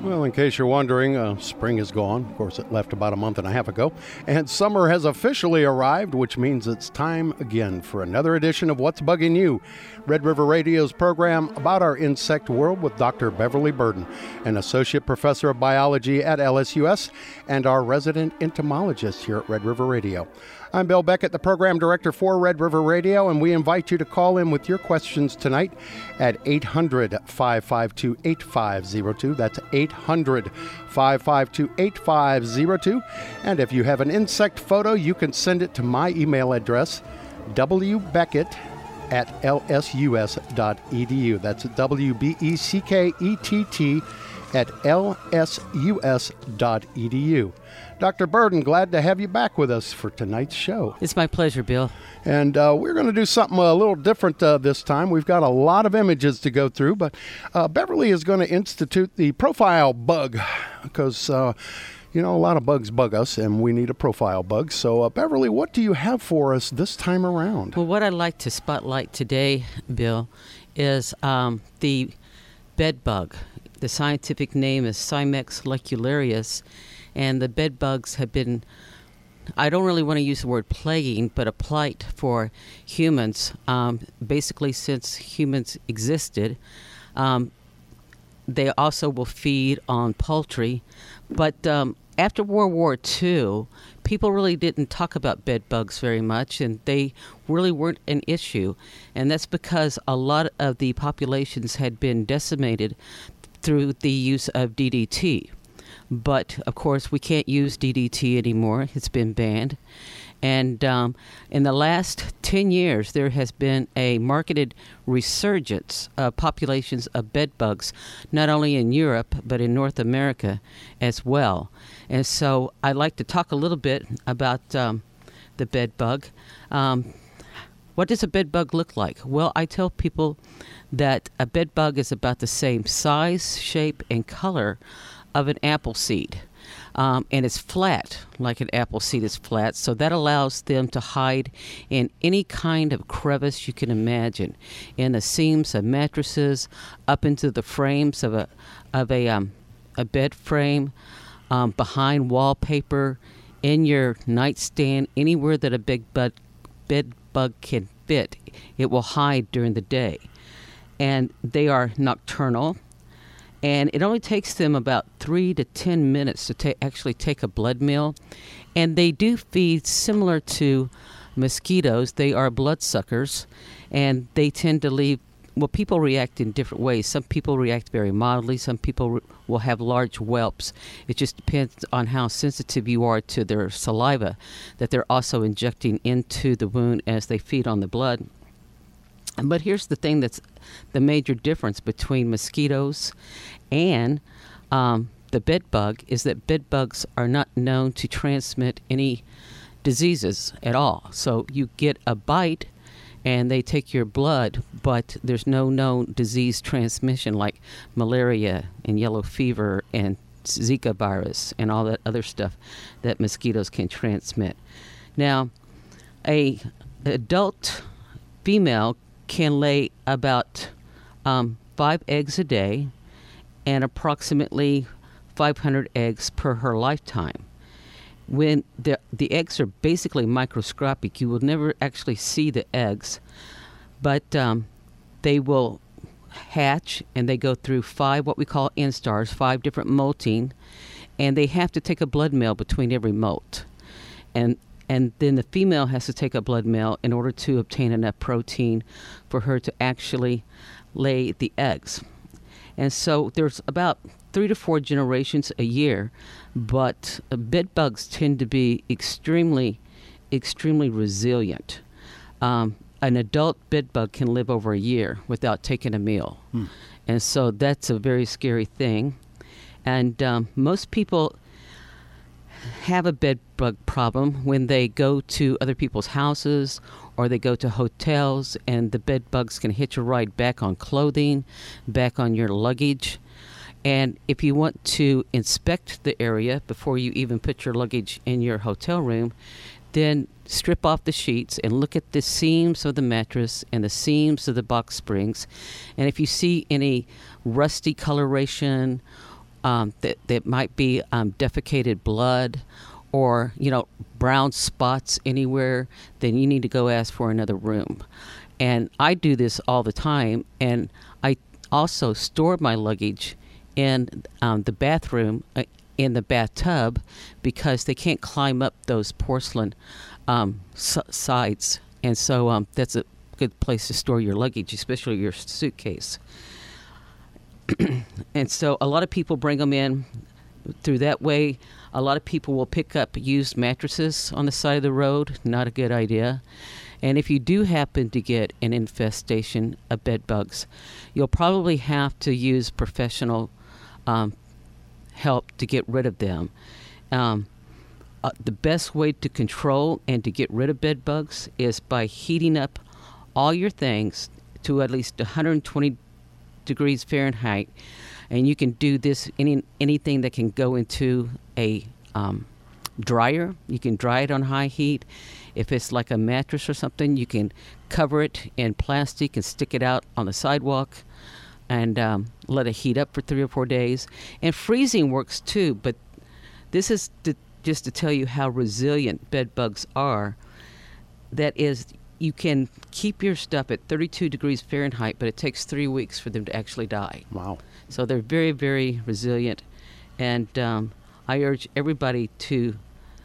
Well, in case you're wondering, spring is gone. Of course, it left about a month and a half ago. And summer has officially arrived, which means it's time again for another edition of What's Bugging You, Red River Radio's program about our insect world with Dr. Beverly Burden, an associate professor of biology at LSUS and our resident entomologist here at Red River Radio. I'm Bill Beckett, the program director for Red River Radio, and we invite you to call in with your questions tonight at 800-552-8502. That's 800-552-8502. And if you have an insect photo, you can send it to my email address, wbeckett@lsus.edu. That's WBECKETT at lsus.edu. Dr. Burden, glad to have you back with us for tonight's show. It's my pleasure, Bill. And we're going to do something a little different this time. We've got a lot of images to go through, but Beverly is going to institute the profile bug because, a lot of bugs bug us, and we need a profile bug. So, Beverly, what do you have for us this time around? Well, what I'd like to spotlight today, Bill, is the bed bug. The scientific name is Cimex locularius, and the bed bugs have been, I don't really want to use the word plaguing, but a plight for humans, basically since humans existed. They also will feed on poultry, but after World War II, people really didn't talk about bed bugs very much, and they really weren't an issue, and that's because a lot of the populations had been decimated through the use of DDT. But, of course, we can't use DDT anymore. It's been banned. And in the last 10 years, there has been a marketed resurgence of populations of bed bugs, not only in Europe, but in North America as well. And so I'd like to talk a little bit about the bed bug. What does a bed bug look like? Well, I tell people that a bed bug is about the same size, shape, and color of an apple seed. And it's flat, like an apple seed is flat, so that allows them to hide in any kind of crevice you can imagine, in the seams of mattresses, up into the frames of a bed frame, behind wallpaper, in your nightstand, anywhere that a bed bug can fit, it will hide during the day. And they are nocturnal. And it only takes them about 3 to 10 minutes to actually take a blood meal. And they do feed similar to mosquitoes. They are bloodsuckers, and they tend to leave, well, people react in different ways. Some people react very mildly. Some people will have large whelps. It just depends on how sensitive you are to their saliva that they're also injecting into the wound as they feed on the blood. But here's the thing that's the major difference between mosquitoes and the bed bug is that bed bugs are not known to transmit any diseases at all. So you get a bite and they take your blood, but there's no known disease transmission like malaria and yellow fever and Zika virus and all that other stuff that mosquitoes can transmit. Now, an adult female can lay about 5 eggs a day and approximately 500 eggs per her lifetime. When the eggs are basically microscopic, you will never actually see the eggs, but they will hatch and they go through 5 what we call instars, 5 different molting, and they have to take a blood meal between every molt. And then the female has to take a blood meal in order to obtain enough protein for her to actually lay the eggs. And so there's about 3 to 4 generations a year, but bed bugs tend to be extremely, extremely resilient. An adult bed bug can live over a year without taking a meal. And so that's a very scary thing. And most people have a bed bug problem when they go to other people's houses or they go to hotels, and the bed bugs can hitch a ride back on clothing, back on your luggage. And if you want to inspect the area before you even put your luggage in your hotel room, then strip off the sheets and look at the seams of the mattress and the seams of the box springs. And if you see any rusty coloration that might be defecated blood, or brown spots anywhere, then you need to go ask for another room. And I do this all the time, and I also store my luggage in the bathroom, in the bathtub, because they can't climb up those porcelain sides. And so that's a good place to store your luggage, especially your suitcase. And so a lot of people bring them in through that way. A lot of people will pick up used mattresses on the side of the road. Not a good idea. And if you do happen to get an infestation of bed bugs, you'll probably have to use professional help to get rid of them. The best way to control and to get rid of bed bugs is by heating up all your things to at least 120 degrees Fahrenheit. And you can do this anything that can go into a dryer. You can dry it on high heat. If it's like a mattress or something, you can cover it in plastic and stick it out on the sidewalk and let it heat up for 3 or 4 days. And freezing works too, but this is just to tell you how resilient bed bugs are. That is, you can keep your stuff at 32 degrees Fahrenheit, but it takes 3 weeks for them to actually die. Wow. So they're very, very resilient. And I urge everybody to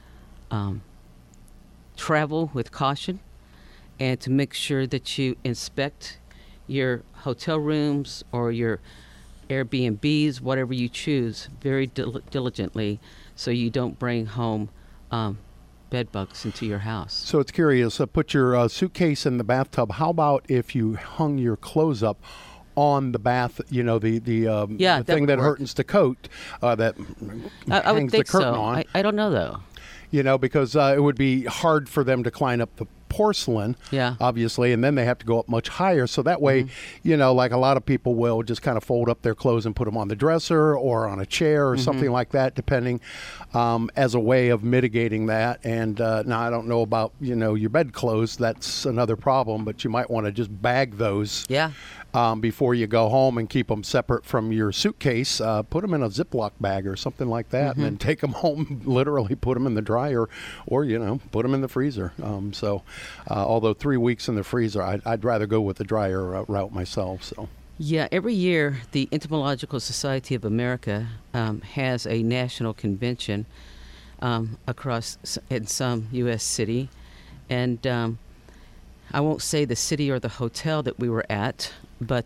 travel with caution and to make sure that you inspect your hotel rooms or your Airbnbs, whatever you choose, very diligently, so you don't bring home bed bugs into your house. So it's curious. Put your suitcase in the bathtub. How about if you hung your clothes up on the bath? The thing that hurtens the coat that I would hangs think the curtain so. on. I don't know though. Because it would be hard for them to climb up the porcelain, obviously, and then they have to go up much higher. So that way, like a lot of people will just kind of fold up their clothes and put them on the dresser or on a chair or something like that, depending, as a way of mitigating that. And now I don't know about, your bed clothes. That's another problem, but you might want to just bag those. Yeah. Before you go home and keep them separate from your suitcase. Put them in a Ziploc bag or something like that, and then take them home, literally put them in the dryer or put them in the freezer. Although 3 weeks in the freezer, I'd rather go with the dryer route myself. So. Yeah, every year the Entomological Society of America has a national convention across in some U.S. city. And I won't say the city or the hotel that we were at, but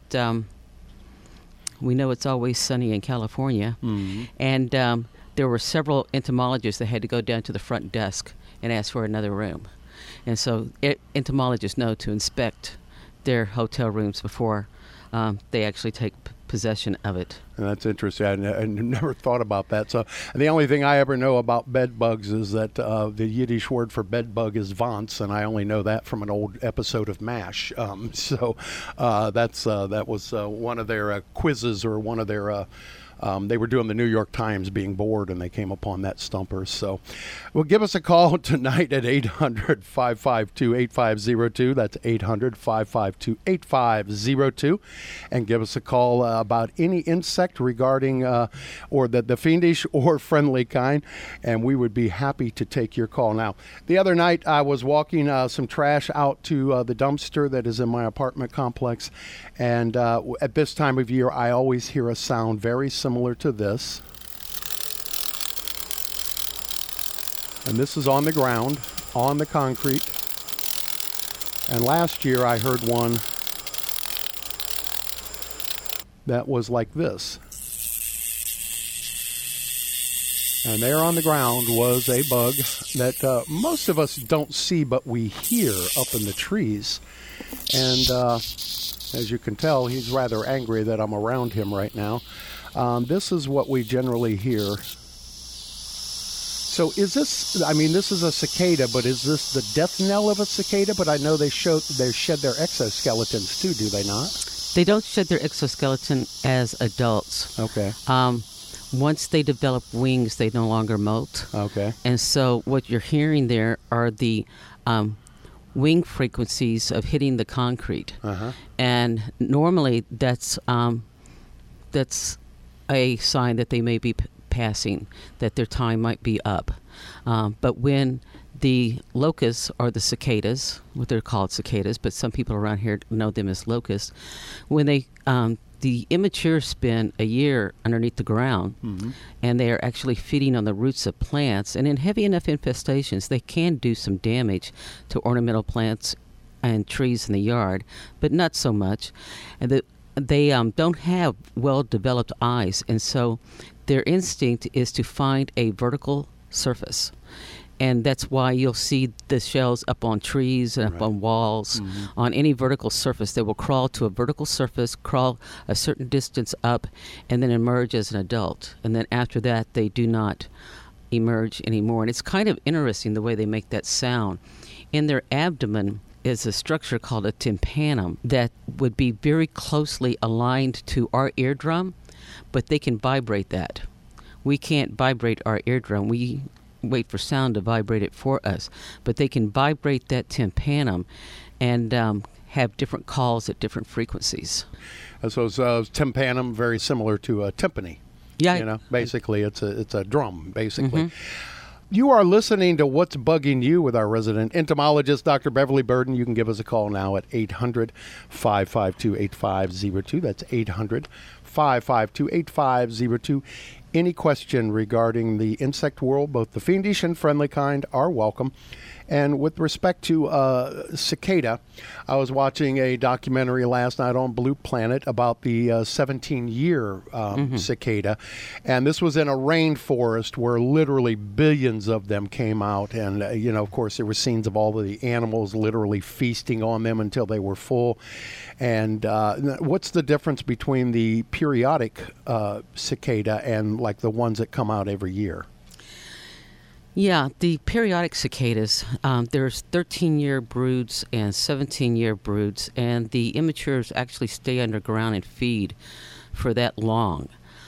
we know it's always sunny in California. And there were several entomologists that had to go down to the front desk and ask for another room. And so entomologists know to inspect their hotel rooms before they actually take possession of it. And that's interesting. I never thought about that. So the only thing I ever know about bed bugs is that the Yiddish word for bed bug is Vance, and I only know that from an old episode of MASH. That was one of their quizzes, or one of their they were doing the New York Times, being bored, and they came upon that stumper. So, well, give us a call tonight at 800-552-8502. That's 800-552-8502. And give us a call about any insect regarding or the fiendish or friendly kind, and we would be happy to take your call. Now, the other night I was walking some trash out to the dumpster that is in my apartment complex, and at this time of year I always hear a sound very similar to this. And this is on the ground, on the concrete. And last year I heard one that was like this. And there on the ground was a bug that most of us don't see, but we hear up in the trees. And as you can tell, he's rather angry that I'm around him right now. This is what we generally hear. So is this, this is a cicada, but is this the death knell of a cicada? But I know they shed their exoskeletons too, do they not? They don't shed their exoskeleton as adults. Okay. Once they develop wings, they no longer molt. Okay. And so what you're hearing there are the wing frequencies of hitting the concrete. Uh-huh. And normally that's a sign that they may be passing, that their time might be up. But when the locusts, or the cicadas, what they're called cicadas, but some people around here know them as locusts, when they the immatures spend a year underneath the ground, and they are actually feeding on the roots of plants. And in heavy enough infestations, they can do some damage to ornamental plants and trees in the yard, but not so much. And they don't have well-developed eyes, and so their instinct is to find a vertical surface. And that's why you'll see the shells up on trees and up on walls, on any vertical surface. They will crawl to a vertical surface, crawl a certain distance up, and then emerge as an adult. And then after that, they do not emerge anymore. And it's kind of interesting the way they make that sound. In their abdomen is a structure called a tympanum that would be very closely aligned to our eardrum, but they can vibrate that. We can't vibrate our eardrum. We wait for sound to vibrate it for us, but they can vibrate that tympanum and have different calls at different frequencies. So tympanum, very similar to a timpani. Yeah, basically it's a drum, basically. You are listening to What's Bugging You with our resident entomologist, Dr. Beverly Burden. You can give us a call now at 800-552-8502. That's 800-552-8502. Any question regarding the insect world, both the fiendish and friendly kind, are welcome. And with respect to cicada, I was watching a documentary last night on Blue Planet about the 17-year cicada. And this was in a rainforest where literally billions of them came out. And, of course, there were scenes of all of the animals literally feasting on them until they were full. And what's the difference between the periodic cicada and, like, the ones that come out every year? Yeah, the periodic cicadas, there's 13-year broods and 17-year broods, and the immatures actually stay underground and feed for that long.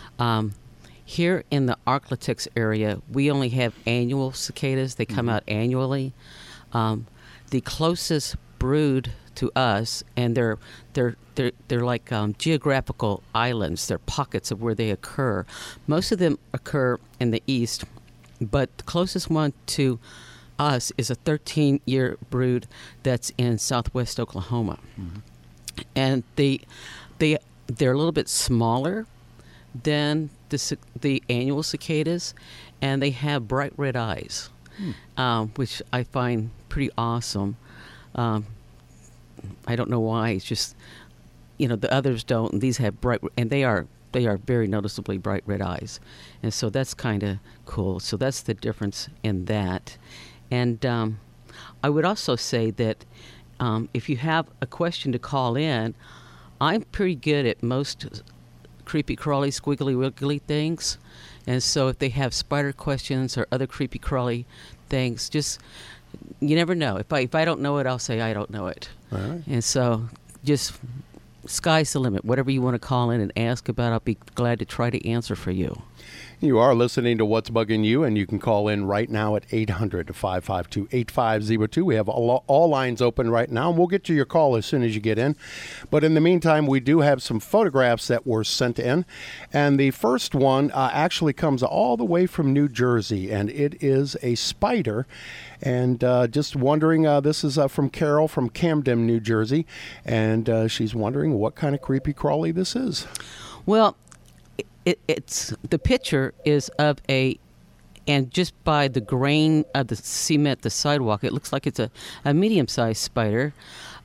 Here in the Arklatex area, we only have annual cicadas. They come out annually. The closest brood to us, and they're like geographical islands. They're pockets of where they occur. Most of them occur in the east, but the closest one to us is a 13-year brood that's in southwest Oklahoma. And they're a little bit smaller than the annual cicadas, and they have bright red eyes, which I find pretty awesome. I don't know why. It's just, the others don't, and these have bright, and they are very noticeably bright red eyes. And so that's kind of cool. So that's the difference in that. And I would also say that if you have a question to call in, I'm pretty good at most creepy crawly, squiggly wiggly things. And so if they have spider questions or other creepy crawly things, just, you never know. If I don't know it, I'll say I don't know it. All right. And so just sky's the limit. Whatever you want to call in and ask about, I'll be glad to try to answer for you. You are listening to What's Bugging You, and you can call in right now at 800-552-8502. We have all lines open right now, and we'll get to your call as soon as you get in. But in the meantime, we do have some photographs that were sent in, and the first one actually comes all the way from New Jersey, and it is a spider. And just wondering, this is from Carol from Camden, New Jersey, and she's wondering what kind of creepy crawly this is. Well, it's the picture is of and just by the grain of the cement, the sidewalk, it looks like it's a medium-sized spider.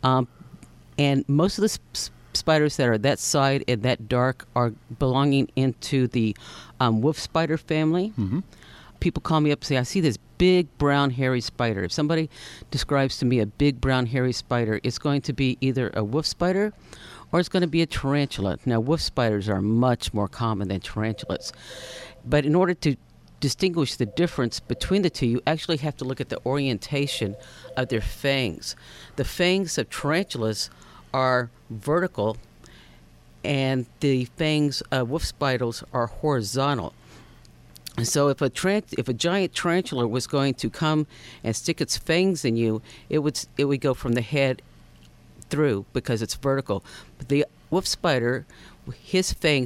And most of the spiders that are that side and that dark are belonging into the wolf spider family. People call me up and say, I see this big brown hairy spider. If somebody describes to me a big brown hairy spider, it's going to be either a wolf spider or it's going to be a tarantula. Now, wolf spiders are much more common than tarantulas. But in order to distinguish the difference between the two, you actually have to look at the orientation of their fangs. The fangs of tarantulas are vertical, and the fangs of wolf spiders are horizontal. So if a giant tarantula was going to come and stick its fangs in you, it would go from the head through because it's vertical. But the wolf spider, his fangs would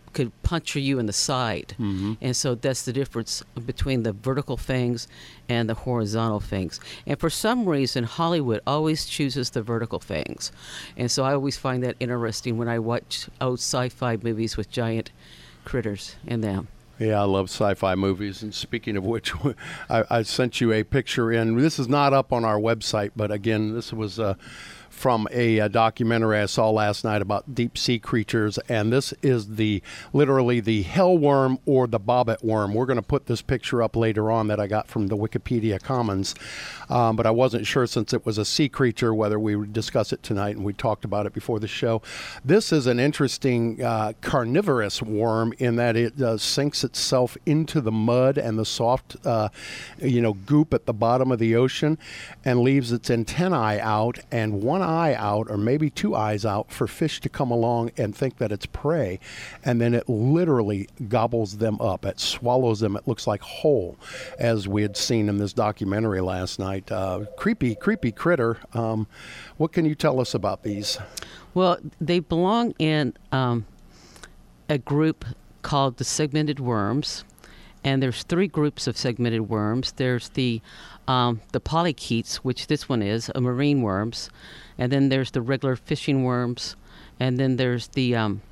could puncture you in the side. And so that's the difference between the vertical fangs and the horizontal fangs. And for some reason, Hollywood always chooses the vertical fangs. And so I always find that interesting when I watch old sci-fi movies with giant critters in them. Yeah, I love sci-fi movies. And speaking of which, I sent you a picture in. This is not up on our website, but again, this was from a documentary I saw last night about deep sea creatures, and this is literally the hellworm or the bobbit worm. We're going to put this picture up later on that I got from the Wikipedia Commons, but I wasn't sure since it was a sea creature whether we would discuss it tonight, and we talked about it before the show. This is an interesting carnivorous worm in that it sinks itself into the mud and the soft goop at the bottom of the ocean and leaves its antennae out and one eye out, or maybe two eyes out, for fish to come along and think that it's prey, and then it literally gobbles them up. It swallows them. It looks like whole, as we had seen in this documentary last night. Creepy critter. What can you tell us about these? Well, they belong in a group called the segmented worms, and there's three groups of segmented worms. There's the polychaetes, which this one is, marine worms, and then there's the regular fishing worms, and then there's the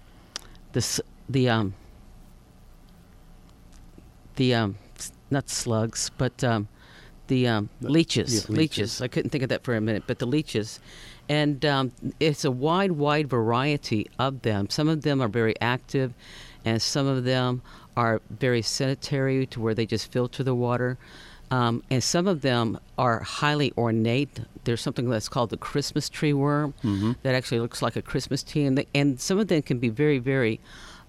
not slugs, but the leeches. Leeches. I couldn't think of that for a minute, but the leeches. And it's a wide variety of them. Some of them are very active, and some of them are very sedentary to where they just filter the water. And some of them are highly ornate. There's something that's called the Christmas tree worm that actually looks like a Christmas tree. And some of them can be very, very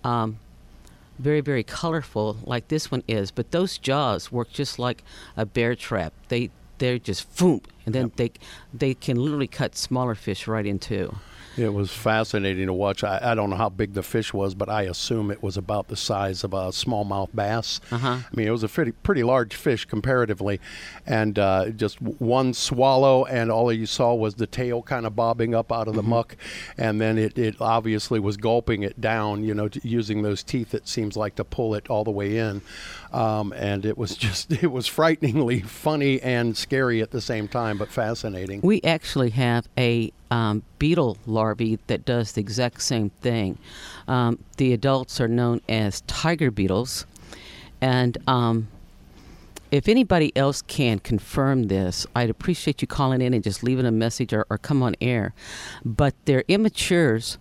colorful, like this one is. But those jaws work just like a bear trap. They're just boom, and then they can literally cut smaller fish right in two. It was fascinating to watch. I don't know how big the fish was, but I assume it was about the size of a smallmouth bass. I mean, it was a pretty large fish comparatively, and just one swallow, and all you saw was the tail kind of bobbing up out of the muck, and then it obviously was gulping it down, using those teeth, it seems like, to pull it all the way in. And it was frighteningly funny and scary at the same time, but fascinating. We actually have a beetle larvae that does the exact same thing. The adults are known as tiger beetles, and if anybody else can confirm this, I'd appreciate you calling in and just leaving a message or come on air. But they're immatures.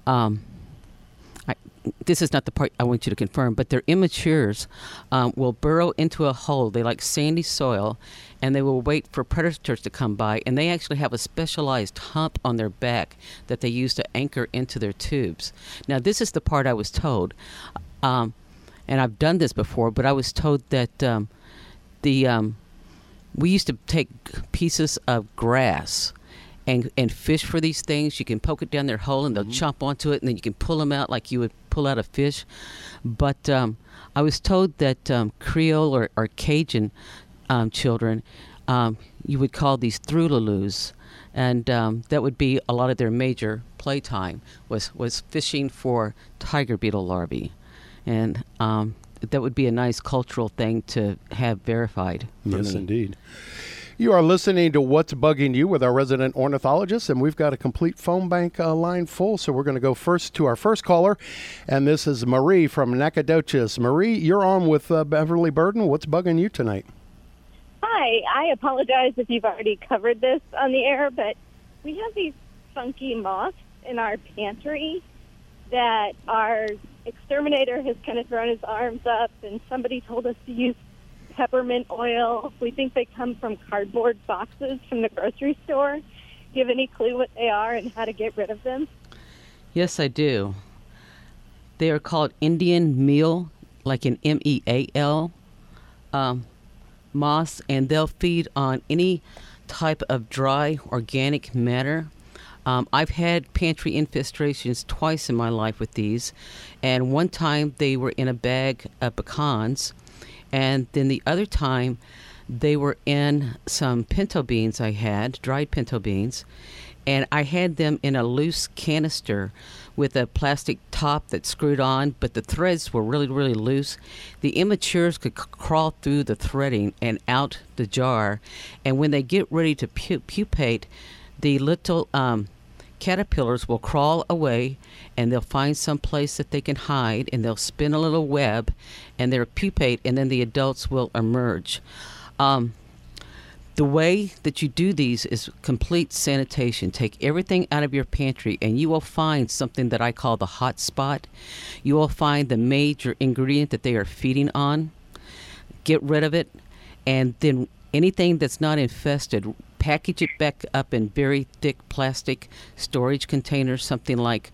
This is not the part I want you to confirm, but their immatures will burrow into a hole. They like sandy soil, and they will wait for predators to come by, and they actually have a specialized hump on their back that they use to anchor into their tubes. Now, this is the part I was told, and I've done this before, but I was told that we used to take pieces of grass and fish for these things. You can poke it down their hole, and they'll chomp onto it, and then you can pull them out like you would pull out a fish. But I was told that Creole or Cajun children, you would call these through-la-loos, and that would be a lot of their major playtime was fishing for tiger beetle larvae, and that would be a nice cultural thing to have verified. Yes, indeed. You are listening to What's Bugging You with our resident ornithologist, and we've got a complete phone bank line full, so we're going to go first to our first caller, and this is Marie from Nacogdoches. Marie, you're on with Beverly Burden. What's bugging you tonight? Hi. I apologize if you've already covered this on the air, but we have these funky moths in our pantry that our exterminator has kind of thrown his arms up, and somebody told us to use peppermint oil. We think they come from cardboard boxes from the grocery store. Do you have any clue what they are and how to get rid of them? Yes, I do. They are called Indian meal, like an MEAL, moths, and they'll feed on any type of dry organic matter. I've had pantry infestations twice in my life with these, and one time they were in a bag of pecans, and then the other time they were in some pinto beans I had, dried pinto beans, and I had them in a loose canister with a plastic top that's screwed on, but the threads were really, really loose. The immatures could crawl through the threading and out the jar, and when they get ready to pupate, the little caterpillars will crawl away, and they'll find some place that they can hide, and they'll spin a little web, and they'll pupate, and then the adults will emerge. The way that you do these is complete sanitation. Take everything out of your pantry, and you will find something that I call the hot spot. You will find the major ingredient that they are feeding on. Get rid of it, and then anything that's not infested, package it back up in very thick plastic storage containers, something like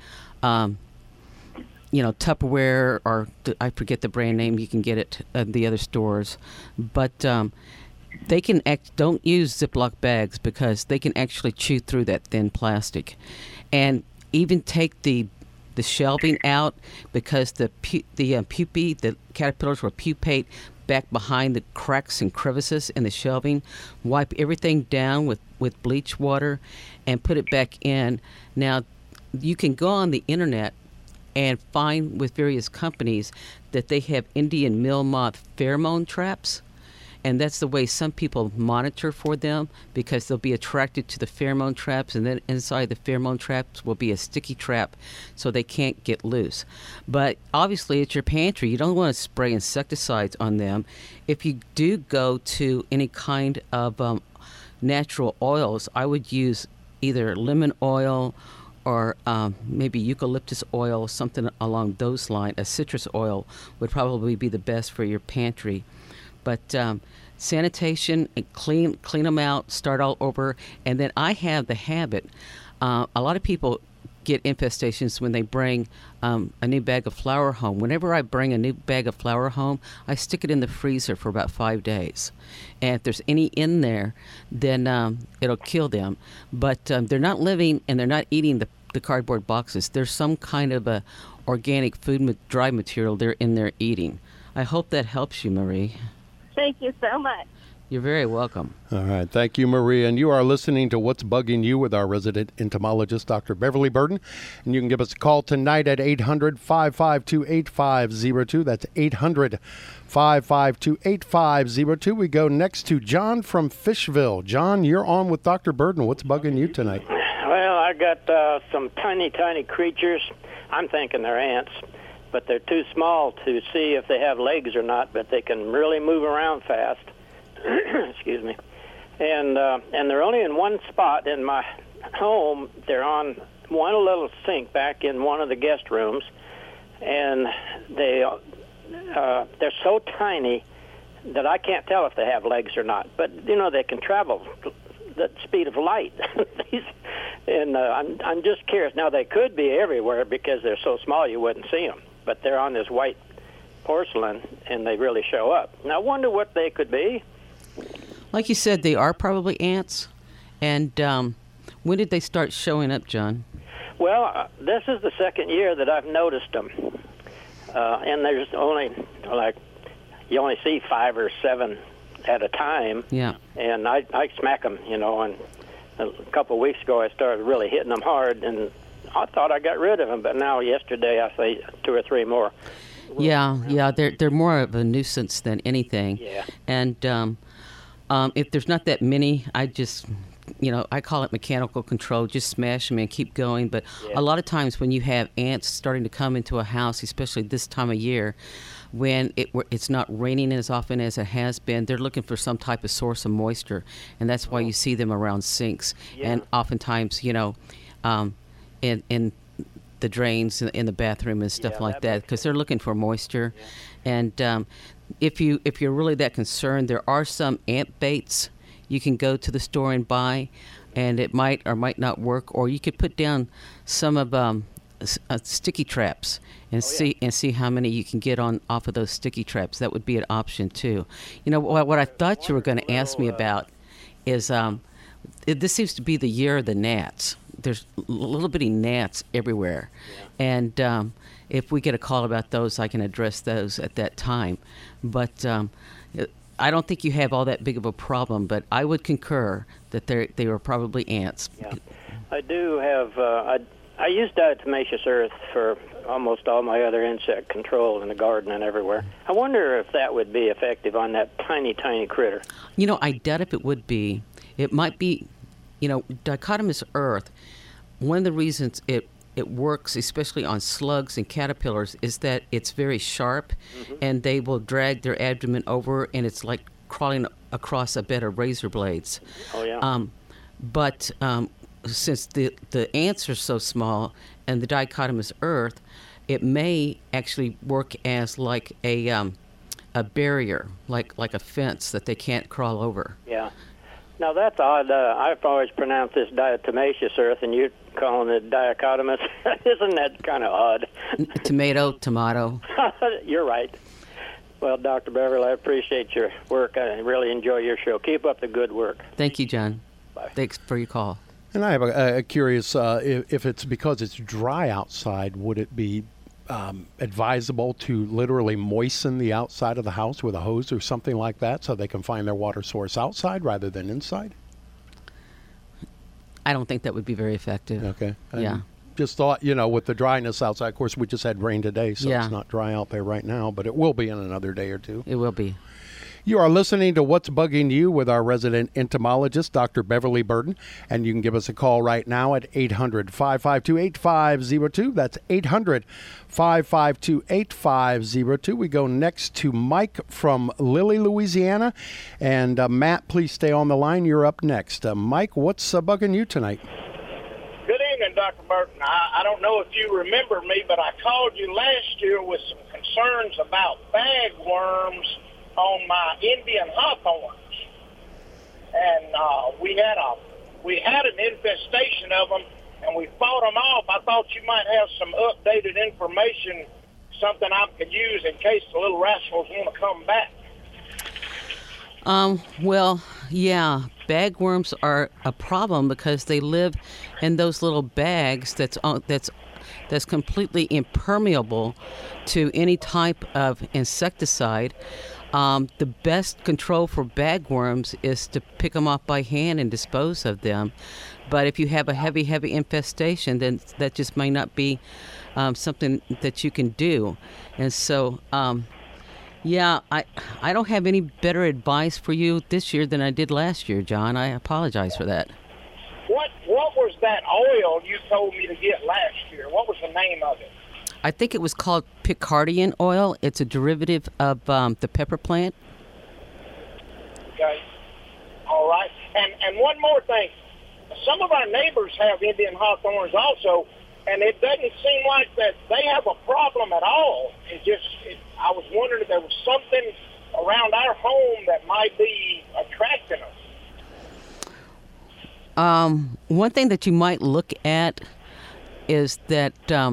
Tupperware, or I forget the brand name. You can get it at the other stores, but they can don't use Ziploc bags because they can actually chew through that thin plastic, and even take the shelving out, because the pupae, the caterpillars will pupate back behind the cracks and crevices in the shelving. Wipe everything down with bleach water and put it back in. Now, you can go on the internet and find with various companies that they have Indian meal moth pheromone traps. And that's the way some people monitor for them, because they'll be attracted to the pheromone traps, and then inside the pheromone traps will be a sticky trap so they can't get loose. But obviously at your pantry, you don't want to spray insecticides on them. If you do go to any kind of natural oils, I would use either lemon oil or maybe eucalyptus oil, something along those lines. A citrus oil would probably be the best for your pantry. But sanitation, and clean them out, start all over. And then I have the habit, a lot of people get infestations when they bring a new bag of flour home. Whenever I bring a new bag of flour home, I stick it in the freezer for about 5 days. And if there's any in there, then it'll kill them. But they're not living and they're not eating the cardboard boxes. There's some kind of a organic food, dry material they're in there eating. I hope that helps you, Marie. Thank you so much. You're very welcome. All right. Thank you, Marie. And you are listening to What's Bugging You with our resident entomologist, Dr. Beverly Burden. And you can give us a call tonight at 800-552-8502. That's 800-552-8502. We go next to John from Fishville. John, you're on with Dr. Burden. What's bugging you tonight? Well, I got some tiny, tiny creatures. I'm thinking they're ants, but they're too small to see if they have legs or not, but they can really move around fast. Excuse me. And they're only in one spot in my home. They're on one little sink back in one of the guest rooms, and they're so tiny that I can't tell if they have legs or not. But, they can travel the speed of light. And I'm just curious. Now, they could be everywhere because they're so small you wouldn't see them. But they're on this white porcelain, and they really show up. Now, I wonder what they could be. Like you said, they are probably ants. And when did they start showing up, John? Well, this is the second year that I've noticed them. And there's only, you only see 5 or 7 at a time. Yeah. And I smack them, and a couple of weeks ago I started really hitting them hard, and I thought I got rid of them, but now yesterday I say 2 or 3 more. Yeah, they're more of a nuisance than anything. Yeah. And if there's not that many, I just, I call it mechanical control. Just smash them and keep going. But a lot of times when you have ants starting to come into a house, especially this time of year, when it's not raining as often as it has been, they're looking for some type of source of moisture, and that's why you see them around sinks. Yeah. And oftentimes, in the drains in the bathroom and stuff like that, because they're looking for moisture. Yeah. And if you're really that concerned, there are some ant baits you can go to the store and buy, and it might or might not work. Or you could put down some of sticky traps and see how many you can get off of those sticky traps. That would be an option too. What I thought you were going to ask me about is this seems to be the year of the gnats. There's little bitty gnats everywhere. Yeah. And if we get a call about those, I can address those at that time. But I don't think you have all that big of a problem, but I would concur that they were probably ants. Yeah. I do have, I use diatomaceous earth for almost all my other insect control in the garden and everywhere. I wonder if that would be effective on that tiny, tiny critter. I doubt if it would be. It might be, dichotomous earth, one of the reasons it works, especially on slugs and caterpillars, is that it's very sharp, and they will drag their abdomen over, and it's like crawling across a bed of razor blades. Oh, yeah. But since the ants are so small and the dichotomous earth, it may actually work as like a barrier, like a fence that they can't crawl over. Yeah. Now, that's odd. I've always pronounced this diatomaceous earth, and you're calling it dichotomous. Isn't that kind of odd? Tomato. You're right. Well, Dr. Beverly, I appreciate your work. I really enjoy your show. Keep up the good work. Thank you, John. Bye. Thanks for your call. And I have a curious, if it's because it's dry outside, would it be advisable to literally moisten the outside of the house with a hose or something like that so they can find their water source outside rather than inside? I don't think that would be very effective. Okay. Yeah. Just thought, with the dryness outside, of course, we just had rain today, so Yeah. it's not dry out there right now, but it will be in another day or two. It will be. You are listening to What's Bugging You with our resident entomologist, Dr. Beverly Burden, and you can give us a call right now at 800-552-8502. That's 800-552-8502. We go next to Mike from Lilly, Louisiana, and Matt, please stay on the line. You're up next. Mike, what's bugging you tonight? Good evening, Dr. Burton. I don't know if you remember me, but I called you last year with some concerns about bagworms on my Indian hawthorns, and we had an infestation of them, and we fought them off. I thought you might have some updated information, something I could use in case the little rascals want to come back. Well, yeah, bagworms are a problem because they live in those little bags that's completely impermeable to any type of insecticide. The best control for bagworms is to pick them off by hand and dispose of them. But if you have a heavy infestation, then that just may not be something that you can do. And so, yeah, I don't have any better advice for you this year than I did last year, John. I apologize for that. What was that oil you told me to get last year? What was the name of it? I think it was called Picardian oil. It's a derivative of the pepper plant. Okay. All right. And one more thing. Some of our neighbors have Indian hawthorns also, and it doesn't seem like that they have a problem at all. I was wondering if there was something around our home that might be attracting them. One thing that you might look at is that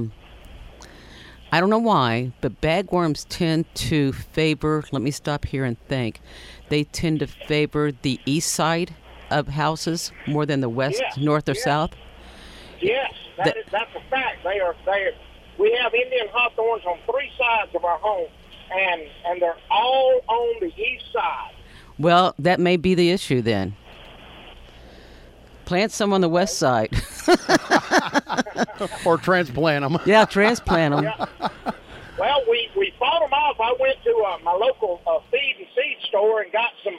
I don't know why, but bagworms tend to favor, let me stop here and think, they tend to favor the east side of houses more than the west, north, or south. Yes, that's a fact. We have Indian hawthorns on three sides of our home, and they're all on the east side. Well, that may be the issue then. Plant some on the west side. Or transplant them. Yeah, transplant them. Yeah. Well, we fought them off. I went to my local feed and seed store and got some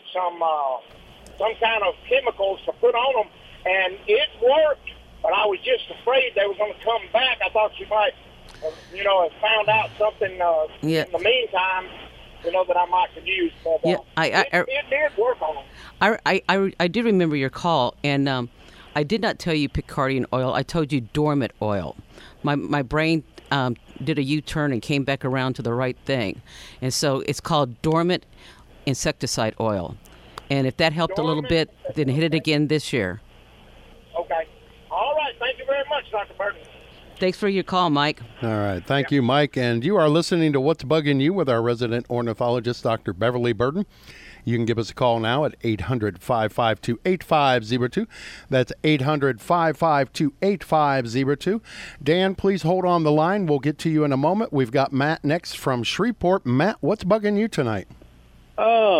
kind of chemicals to put on them, and it worked. But I was just afraid they were going to come back. I thought you might, have found out something in the meantime, that I might could use. But, it did work on them. I did remember your call, and I did not tell you Picardian oil. I told you dormant oil. My brain did a U-turn and came back around to the right thing. And so it's called dormant insecticide oil. And if that helped a little bit, then hit it again this year. Okay. All right. Thank you very much, Dr. Burton. Thanks for your call, Mike. All right. Thank you, Mike. And you are listening to What's Bugging You with our resident ornithologist, Dr. Beverly Burden. You can give us a call now at 800-552-8502. That's 800-552-8502. Dan, please hold on the line. We'll get to you in a moment. We've got Matt next from Shreveport. Matt, what's bugging you tonight?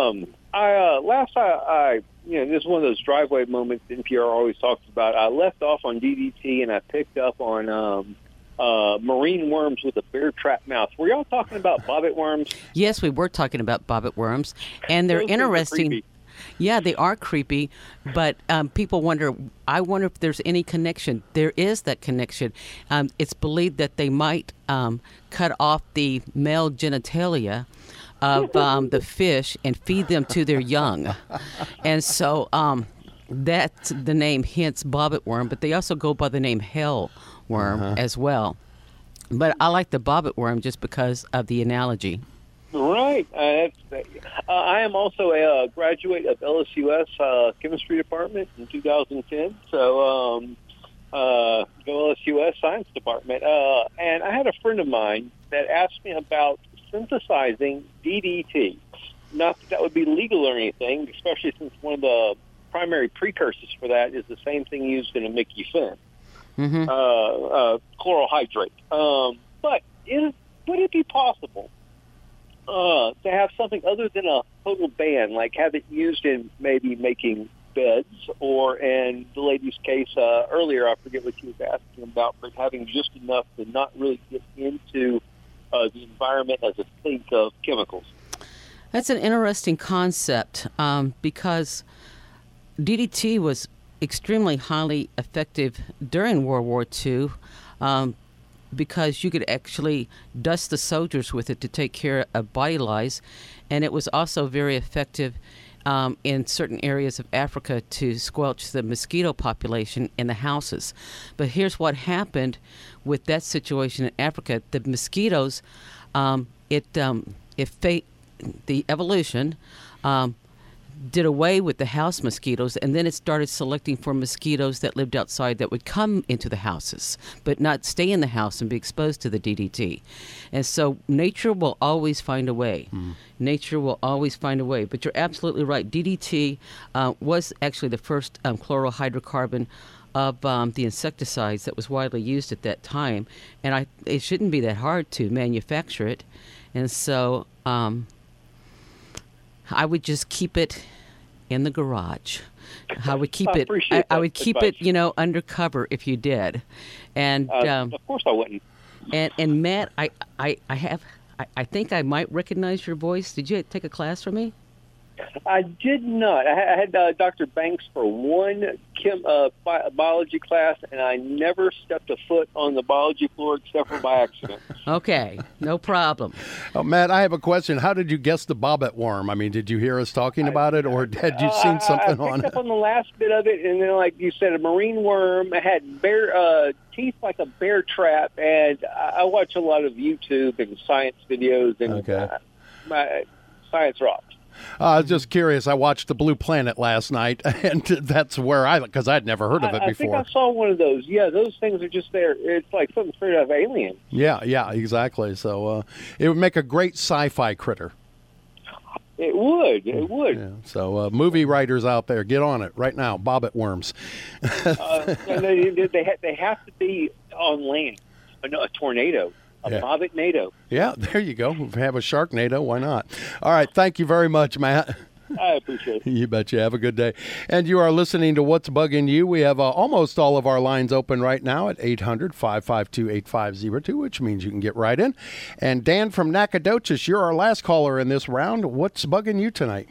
This is one of those driveway moments NPR always talks about. I left off on DDT and I picked up on marine worms with a bear trap mouth. Were y'all talking about bobbit worms? Yes, we were talking about bobbit worms, and they're Those things are interesting. creepy. Yeah, they are creepy, but people wonder, I wonder if there's any connection. There is that connection. It's believed that they might cut off the male genitalia of the fish and feed them to their young. And so that's the name, hence bobbit worm, but they also go by the name hell worm as well. But I like the bobbit worm just because of the analogy. Right. I am also a graduate of LSUS chemistry department in 2010. So go LSUS science department. And I had a friend of mine that asked me about synthesizing DDT. Not that would be legal or anything, especially since one of the primary precursors for that is the same thing used in amicufin, chloral hydrate. But would it be possible to have something other than a total ban, like have it used in maybe making beds, or in the lady's case earlier, I forget what she was asking about, but having just enough to not really get into the environment as a sink of chemicals? That's an interesting concept because DDT was extremely highly effective during World War II because you could actually dust the soldiers with it to take care of body lice, and it was also very effective in certain areas of Africa to squelch the mosquito population in the houses. But here's what happened with that situation in Africa. The mosquitoes, the evolution did away with the house mosquitoes, and then it started selecting for mosquitoes that lived outside that would come into the houses but not stay in the house and be exposed to the DDT. And so nature will always find a way. Nature will always find a way. But you're absolutely right. DDT was actually the first chlorohydrocarbon of the insecticides that was widely used at that time, and it shouldn't be that hard to manufacture it. And so I would just keep it in the garage. I would keep it. I would keep it, undercover if you did. And of course, I wouldn't. And Matt, I think I might recognize your voice. Did you take a class from me? I did not. I had Dr. Banks for one biology class, and I never stepped a foot on the biology floor except for by accident. Okay, no problem. Matt, I have a question. How did you guess the bobbit worm? I mean, did you hear us talking about it, or had you seen something on it? I picked up on the last bit of it, and then, like you said, a marine worm. It had bear teeth like a bear trap, and I watch a lot of YouTube and science videos, and my science rocks. I was just curious. I watched The Blue Planet last night, and that's where because I'd never heard of it before. I think I saw one of those. Yeah, those things are just there. It's like something straight out of Alien. Yeah, exactly. So it would make a great sci-fi critter. It would. Yeah. So movie writers out there, get on it right now. Bobbit worms. And they have to be on land. A tornado. Bobbit-nado. Yeah, there you go. If we have a Sharknado, why not? All right, thank you very much, Matt. I appreciate it. You bet you. Have a good day. And you are listening to What's Bugging You. We have almost all of our lines open right now at 800-552-8502, which means you can get right in. And Dan from Nacogdoches, you're our last caller in this round. What's bugging you tonight?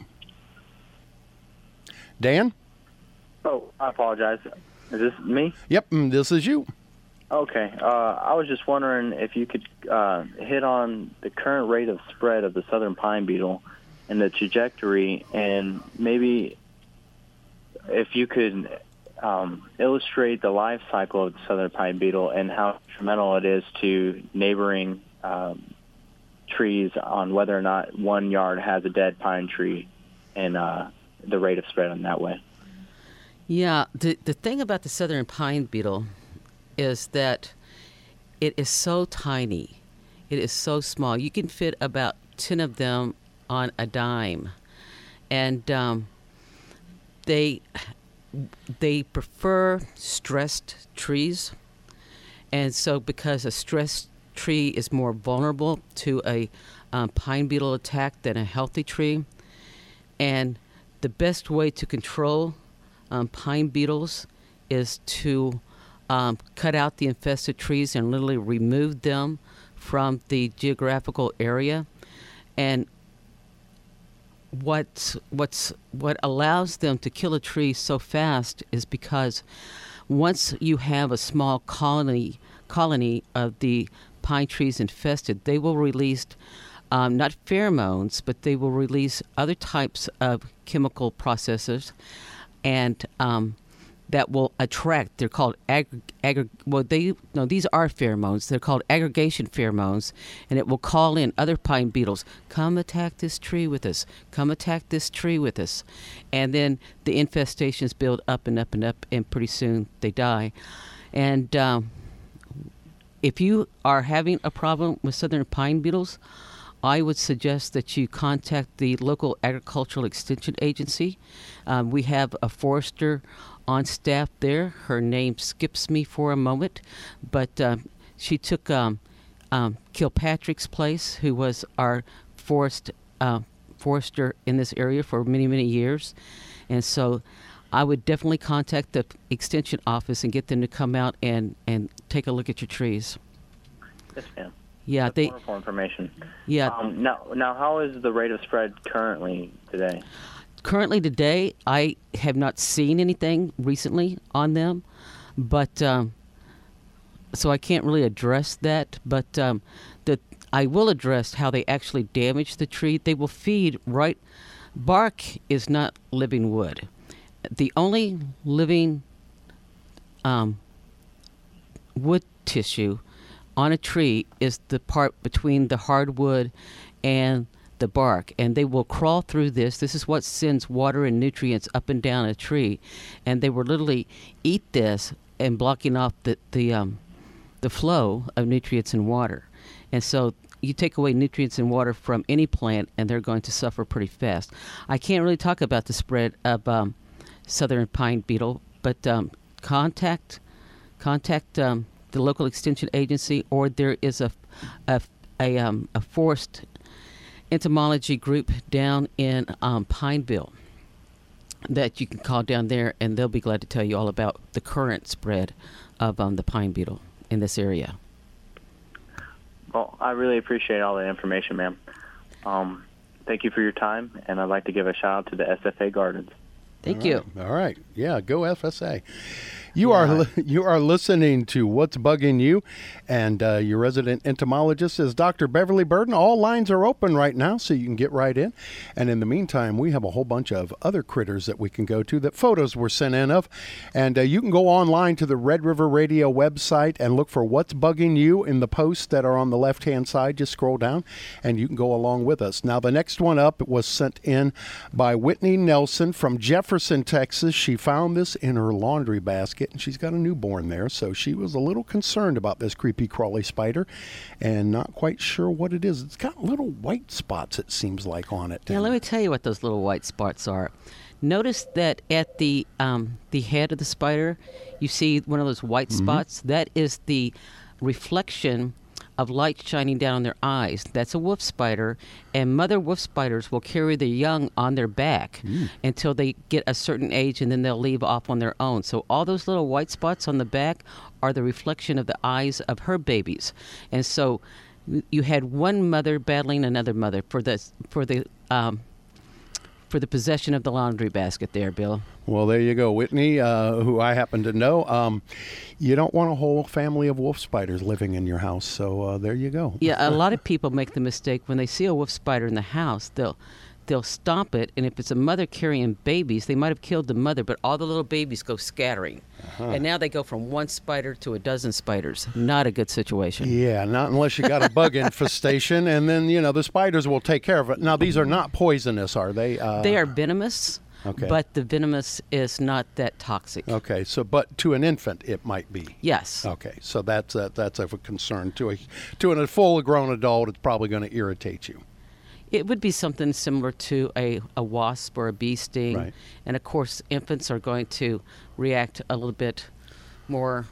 Dan? Oh, I apologize. Is this me? Yep, this is you. Okay. I was just wondering if you could hit on the current rate of spread of the southern pine beetle and the trajectory, and maybe if you could illustrate the life cycle of the southern pine beetle and how detrimental it is to neighboring trees on whether or not one yard has a dead pine tree and the rate of spread in that way. Yeah, the thing about the southern pine beetle is that it is so tiny. It is so small. You can fit about 10 of them on a dime. And they prefer stressed trees. And so because a stressed tree is more vulnerable to a pine beetle attack than a healthy tree. And the best way to control pine beetles is to cut out the infested trees and literally remove them from the geographical area. And what allows them to kill a tree so fast is because once you have a small colony of the pine trees infested, they will release not pheromones, but they will release other types of chemical processes, and that will attract. They're called these are pheromones. They're called aggregation pheromones, and it will call in other pine beetles. Come attack this tree with us. Come attack this tree with us, and then the infestations build up and up and up, and pretty soon they die. And if you are having a problem with southern pine beetles, I would suggest that you contact the local agricultural extension agency. We have a forester on staff there. Her name skips me for a moment, but she took Kilpatrick's place, who was our forester in this area for many, many years. And so I would definitely contact the extension office and get them to come out and take a look at your trees. Yes, ma'am. Yeah, That's wonderful information. Yeah. Now, how is the rate of spread currently today? Currently today, I have not seen anything recently on them, but so I can't really address that. But I will address how they actually damage the tree. They will feed right. Bark is not living wood. The only living wood tissue on a tree is the part between the hardwood and the bark, and they will crawl through this. This is what sends water and nutrients up and down a tree, and they will literally eat this and blocking off the flow of nutrients and water. And so you take away nutrients and water from any plant, and they're going to suffer pretty fast. I can't really talk about the spread of southern pine beetle, but contact the local extension agency, or there is a forest entomology group down in Pineville that you can call down there, and they'll be glad to tell you all about the current spread of the pine beetle in this area. Well, I really appreciate all the information, ma'am. Thank you for your time, and I'd like to give a shout out to the SFA Gardens. Thank you. All right. Yeah, go FSA. You are listening to What's Bugging You, and your resident entomologist is Dr. Beverly Burden. All lines are open right now, so you can get right in. And in the meantime, we have a whole bunch of other critters that we can go to that photos were sent in of. And you can go online to the Red River Radio website and look for What's Bugging You in the posts that are on the left-hand side. Just scroll down, and you can go along with us. Now, the next one up was sent in by Whitney Nelson from Jefferson, Texas. She found this in her laundry basket, and she's got a newborn there, so she was a little concerned about this creepy crawly spider and not quite sure what it is. It's got little white spots, it seems like, on it. Yeah, let me tell you what those little white spots are. Notice that at the head of the spider, you see one of those white spots. That is the reflection of light shining down on their eyes. That's a wolf spider, and mother wolf spiders will carry their young on their back until they get a certain age, and then they'll leave off on their own. So all those little white spots on the back are the reflection of the eyes of her babies. And so you had one mother battling another mother for the possession of the laundry basket there, Bill. Well, there you go, Whitney, who I happen to know. You don't want a whole family of wolf spiders living in your house, so there you go. Yeah, a lot of people make the mistake when they see a wolf spider in the house, they'll stomp it, and if it's a mother carrying babies, they might have killed the mother, but all the little babies go scattering. And now they go from one spider to a dozen spiders. Not a good situation. Yeah, not unless you got a bug infestation, and then, the spiders will take care of it. Now, these are not poisonous, are they? They are venomous. Okay. But the venomous is not that toxic. Okay, so but to an infant it might be. Yes. Okay, so that's of a concern to a full-grown adult. It's probably going to irritate you. It would be something similar to a wasp or a bee sting. Right. And of course, infants are going to react a little bit more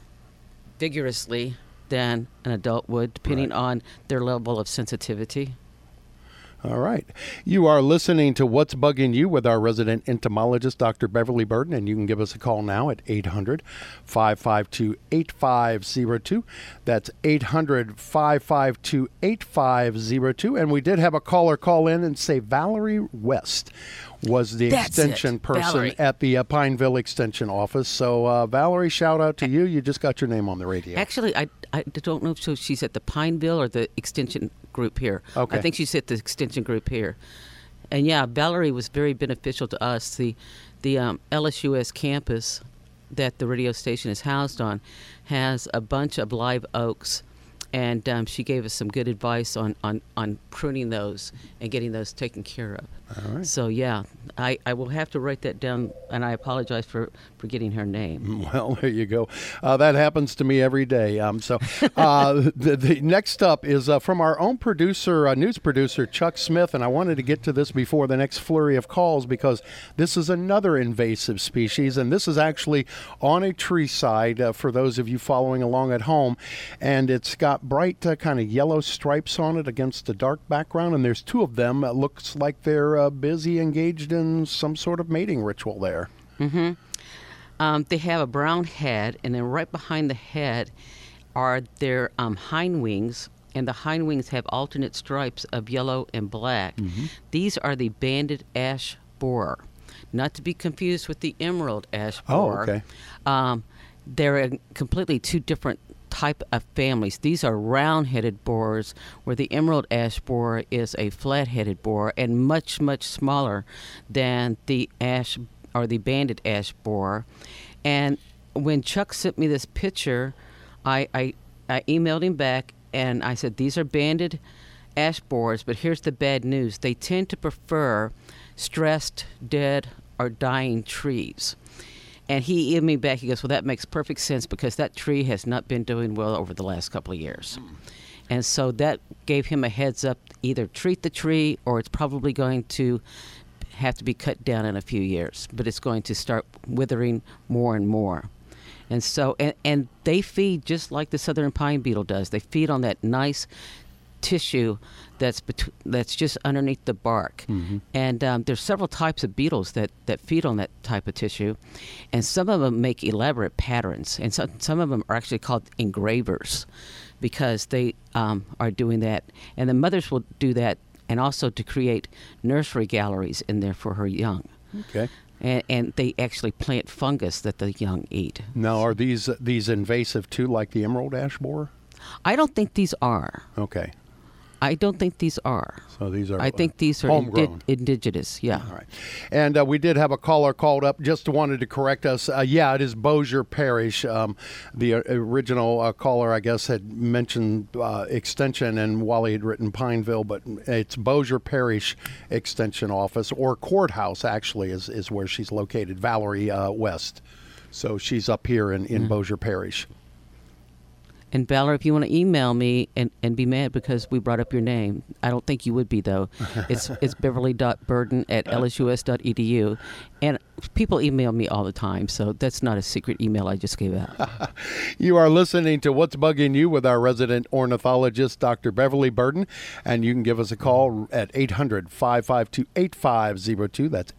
vigorously than an adult would, depending on their level of sensitivity. All right. You are listening to What's Bugging You with our resident entomologist, Dr. Beverly Burden, and you can give us a call now at 800-552-8502. That's 800-552-8502. And we did have a caller call in and say Valerie West was the extension person Valerie. at the Pineville Extension office. So, Valerie, shout out to you. You just got your name on the radio. Actually, I don't know if she's at the Pineville or the extension group here. Okay. I think she's at the extension group here. And yeah, Valerie was very beneficial to us. The LSUS campus that the radio station is housed on has a bunch of live oaks, and she gave us some good advice on pruning those and getting those taken care of. All right. So yeah, I will have to write that down, and I apologize for forgetting her name. Well, there you go. That happens to me every day. The next up is from our own producer, news producer, Chuck Smith, and I wanted to get to this before the next flurry of calls because this is another invasive species, and this is actually on a tree side for those of you following along at home, and it's got bright kind of yellow stripes on it against a dark background, and there's two of them. It looks like they're busy, engaged in some sort of mating ritual there. Mm-hmm. They have a brown head, and then right behind the head are their hind wings, and the hind wings have alternate stripes of yellow and black. Mm-hmm. These are the banded ash borer, not to be confused with the emerald ash borer. Oh, okay. They're completely two different type of families. These are round-headed borers, where the emerald ash borer is a flat-headed borer and much, much smaller than the ash or the banded ash borer. And when Chuck sent me this picture, I emailed him back and I said, these are banded ash borers, but here's the bad news. They tend to prefer stressed, dead, or dying trees. And he emailed me back, he goes, well, that makes perfect sense because that tree has not been doing well over the last couple of years. And so that gave him a heads up, either treat the tree or it's probably going to have to be cut down in a few years, but it's going to start withering more and more. And so, and they feed just like the southern pine beetle does. They feed on that nice tissue that's just underneath the bark. Mm-hmm. And there's several types of beetles that feed on that type of tissue, and some of them make elaborate patterns, and some of them are actually called engravers because they are doing that. And the mothers will do that, and also to create nursery galleries in there for her young. Okay. And they actually plant fungus that the young eat. Now, are these invasive too, like the emerald ash borer? I don't think these are. Okay. I don't think these are. So these are. I think these are indigenous. Yeah. All right. And we did have a caller called up. Just wanted to correct us. Yeah, it is Bossier Parish. The original caller, I guess, had mentioned extension, and Wally had written Pineville, but it's Bossier Parish Extension Office, or courthouse. Actually, is where she's located. Valerie West. So she's up here in Bossier Parish. And Valerie, if you want to email me and be mad because we brought up your name, I don't think you would be, though. It's beverly.burden@lsus.edu. And people email me all the time, so that's not a secret email I just gave out. You are listening to What's Bugging You with our resident ornithologist, Dr. Beverly Burden. And you can give us a call at 800-552-8502. That's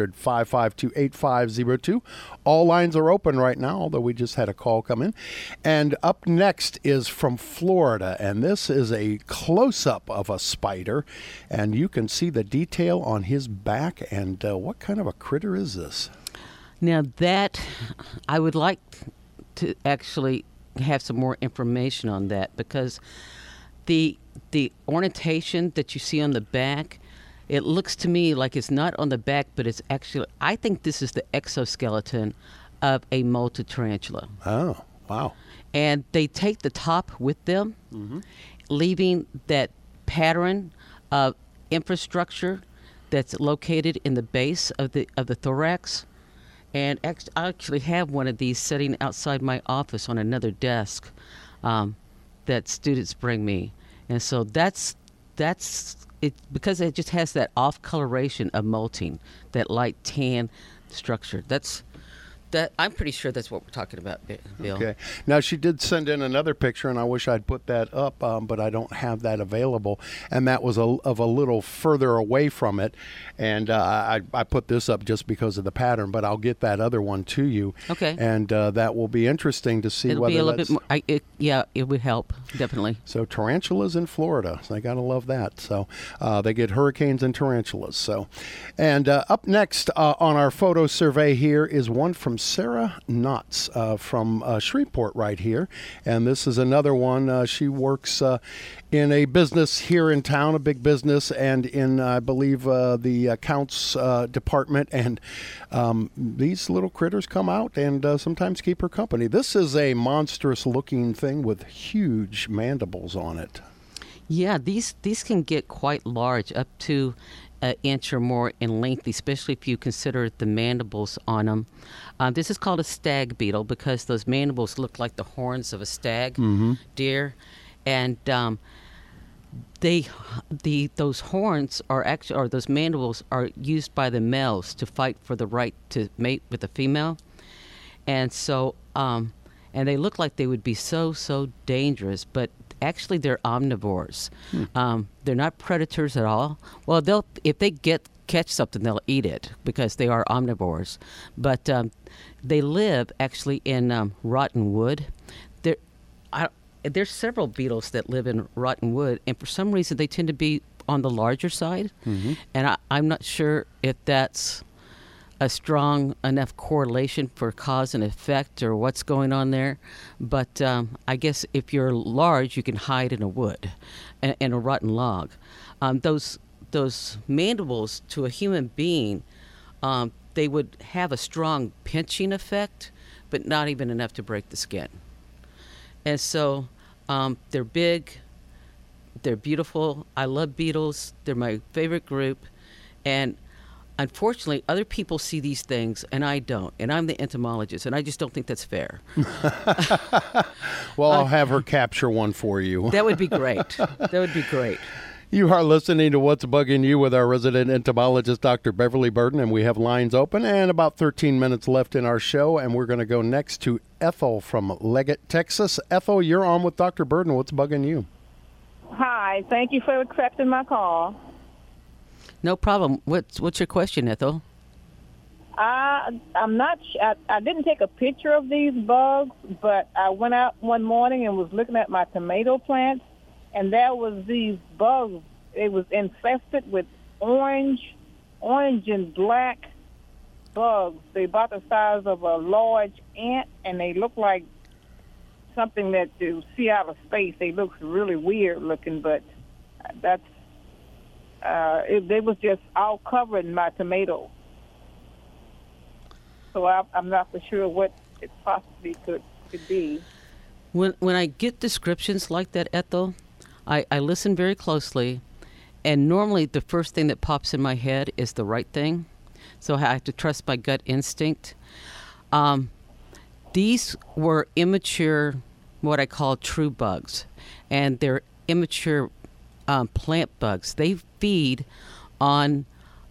800-552-8502. All lines are open right now, although we just had a call come in. And up next is from Florida, and this is a close-up of a spider, and you can see the detail on his back. And what kind of a critter is this? Now that, I would like to actually have some more information on that, because the ornamentation that you see on the back, it looks to me like it's not on the back, but it's actually, I think this is the exoskeleton of a molted tarantula. Oh, wow. And they take the top with them, leaving that pattern of infrastructure that's located in the base of the thorax. And I actually have one of these sitting outside my office on another desk that students bring me. And so that's it, because it just has that off coloration of molting, that light tan structure. That's I'm pretty sure that's what we're talking about, Bill. Okay. Now, she did send in another picture, and I wish I'd put that up, but I don't have that available. And that was of a little further away from it. And I put this up just because of the pattern, but I'll get that other one to you. Okay. And that will be interesting to see It'll whether be a little that's... bit more. It would help, definitely. So tarantulas in Florida, so they got to love that. So they get hurricanes and tarantulas. So, and up next on our photo survey here is one from Sarah Knotts from Shreveport right here. And this is another one. She works in a business here in town, a big business, and in, I believe, the accounts department. And these little critters come out and sometimes keep her company. This is a monstrous-looking thing with huge mandibles on it. Yeah, these can get quite large, up to an inch or more in length, especially if you consider the mandibles on them. This is called a stag beetle because those mandibles look like the horns of a stag deer, and those horns are actually, or those mandibles are used by the males to fight for the right to mate with the female, and so and they look like they would be so dangerous, but actually they're omnivores. They're not predators at all. Well, if they catch something, they'll eat it because they are omnivores. But they live actually in rotten wood. There's several beetles that live in rotten wood, and for some reason they tend to be on the larger side. And I'm not sure if that's a strong enough correlation for cause and effect or what's going on there. But I guess if you're large, you can hide in a wood, in a rotten log. Those mandibles to a human being, they would have a strong pinching effect, but not even enough to break the skin. And so they're big, they're beautiful. I love beetles. They're my favorite group. And unfortunately, other people see these things, and I don't. And I'm the entomologist, and I just don't think that's fair. Well, I'll have her capture one for you. That would be great. That would be great. You are listening to What's Bugging You with our resident entomologist, Dr. Beverly Burden, and we have lines open and about 13 minutes left in our show, and we're going to go next to Ethel from Leggett, Texas. Ethel, you're on with Dr. Burden. What's bugging you? Hi. Thank you for accepting my call. No problem. What's your question, Ethel? I'm not. I didn't take a picture of these bugs, but I went out one morning and was looking at my tomato plants, and there was these bugs. It was infested with orange and black bugs. They about the size of a large ant, and they look like something that you see out of space. They look really weird looking, but that's. They was just all covering my tomato. So I'm not for sure what it possibly could be. When I get descriptions like that, Ethel, I listen very closely, and normally the first thing that pops in my head is the right thing. So I have to trust my gut instinct. These were immature, what I call true bugs, and they're immature plant bugs. They feed on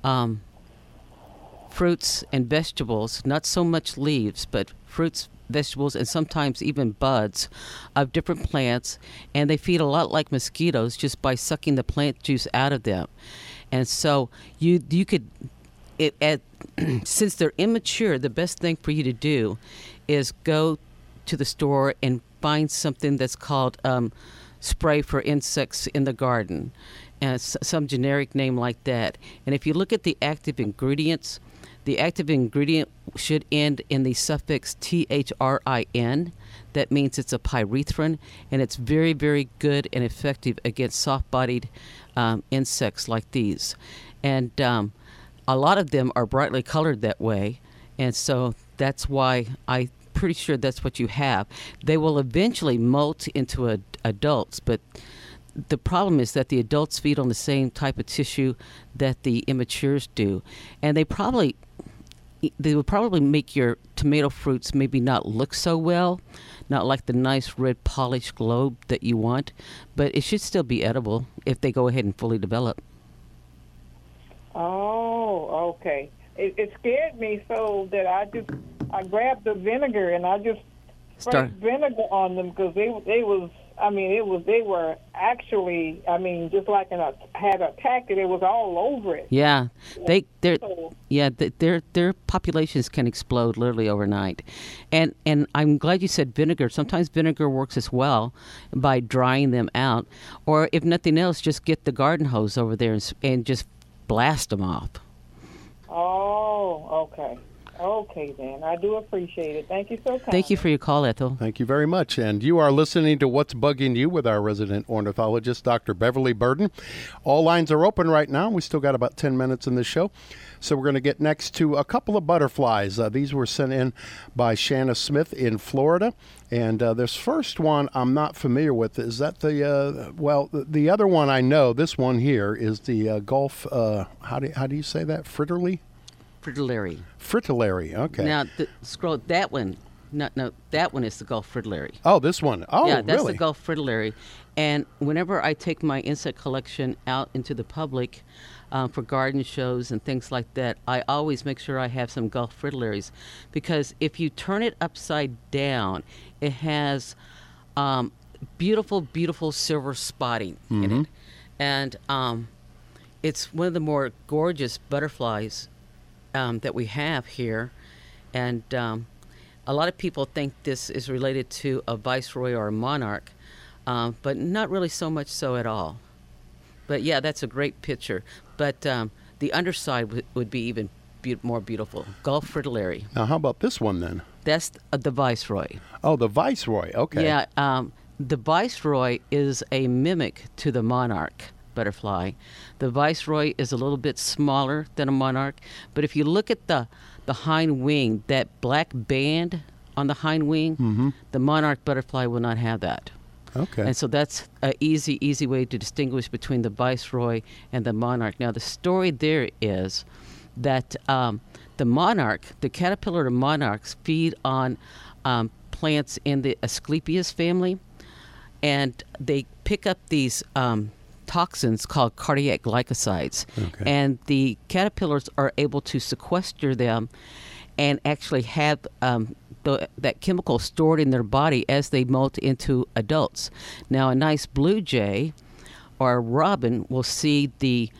fruits and vegetables, not so much leaves, but fruits, vegetables, and sometimes even buds of different plants, and they feed a lot like mosquitoes just by sucking the plant juice out of them. And so you could, since they're immature, the best thing for you to do is go to the store and find something that's called spray for insects in the garden, and some generic name like that. And if you look at the active ingredients, the active ingredient should end in the suffix THRIN. That means it's a pyrethrin, and it's very, very good and effective against soft-bodied insects like these. And a lot of them are brightly colored that way, and so that's why I'm pretty sure that's what you have. They will eventually molt into adults, but the problem is that the adults feed on the same type of tissue that the immatures do, and they will probably make your tomato fruits maybe not look so well, not like the nice red polished globe that you want, but it should still be edible if they go ahead and fully develop. Oh, okay. It scared me so that I just I grabbed the vinegar and I just sprayed vinegar on them because they were actually, just like had attacked it. It was all over it. Yeah, their populations can explode literally overnight, and I'm glad you said vinegar. Sometimes vinegar works as well by drying them out, or if nothing else, just get the garden hose over there and just blast them off. Oh, okay. Okay, then. I do appreciate it. Thank you so kindly. Thank you for your call, Ethel. Thank you very much. And you are listening to What's Bugging You with our resident ornithologist, Dr. Beverly Burden. All lines are open right now. We still got about 10 minutes in the show. So we're going to get next to a couple of butterflies. These were sent in by Shanna Smith in Florida. And this first one I'm not familiar with. Is that the other one I know, this one here, is the Gulf, how do you say that, Fritillary? Fritillary, okay. Now, scroll that one. No, that one is the Gulf Fritillary. Oh, this one. Oh, yeah, that's really? the Gulf Fritillary. And whenever I take my insect collection out into the public for garden shows and things like that, I always make sure I have some Gulf Fritillaries, because if you turn it upside down, it has beautiful, beautiful silver spotting in it. And it's one of the more gorgeous butterflies that we have here, and a lot of people think this is related to a viceroy or a monarch, but not really so much so at all. But yeah, that's a great picture. But the underside would be even more beautiful. Gulf Fritillary. Now, how about this one then? That's the viceroy. Oh, the viceroy. Okay. Yeah, the viceroy is a mimic to the monarch butterfly. The viceroy is a little bit smaller than a monarch, but if you look at the hind wing, that black band on the hind wing, the monarch butterfly will not have that. Okay. And so that's an easy way to distinguish between the viceroy and the monarch. Now, the story there is that the monarch, the caterpillar monarchs, feed on plants in the Asclepias family, and they pick up these toxins called cardiac glycosides. Okay. And the caterpillars are able to sequester them and actually have that chemical stored in their body as they molt into adults. Now, a nice blue jay or a robin will see the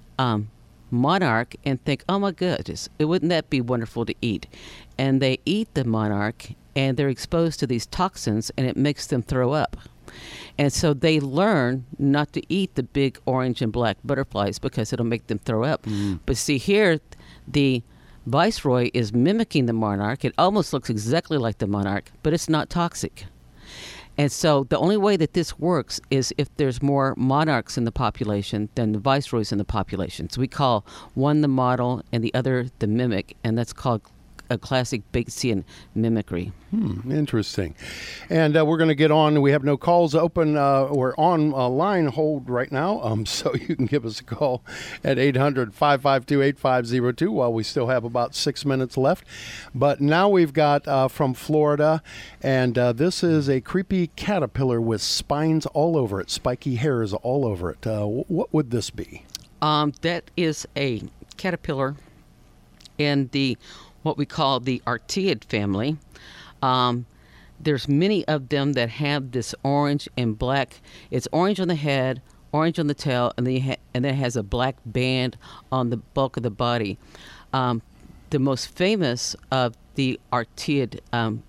monarch and think, oh my goodness, wouldn't that be wonderful to eat? And they eat the monarch and they're exposed to these toxins and it makes them throw up. And so they learn not to eat the big orange and black butterflies because it'll make them throw up. But see here, the viceroy is mimicking the monarch. It almost looks exactly like the monarch, but it's not toxic. And so the only way that this works is if there's more monarchs in the population than the viceroys in the population. So we call one the model and the other the mimic, and that's called a classic Batesian mimicry. Interesting. And we're going to get on. We have no calls open. We're on line hold right now, so you can give us a call at 800-552-8502 while we still have about 6 minutes left. But now we've got from Florida, and this is a creepy caterpillar with spines all over it, spiky hairs all over it. What would this be? That is a caterpillar in the what we call the Artiid family. There's many of them that have this orange and black. It's orange on the head, orange on the tail, and then it has a black band on the bulk of the body. The most famous of the Artiid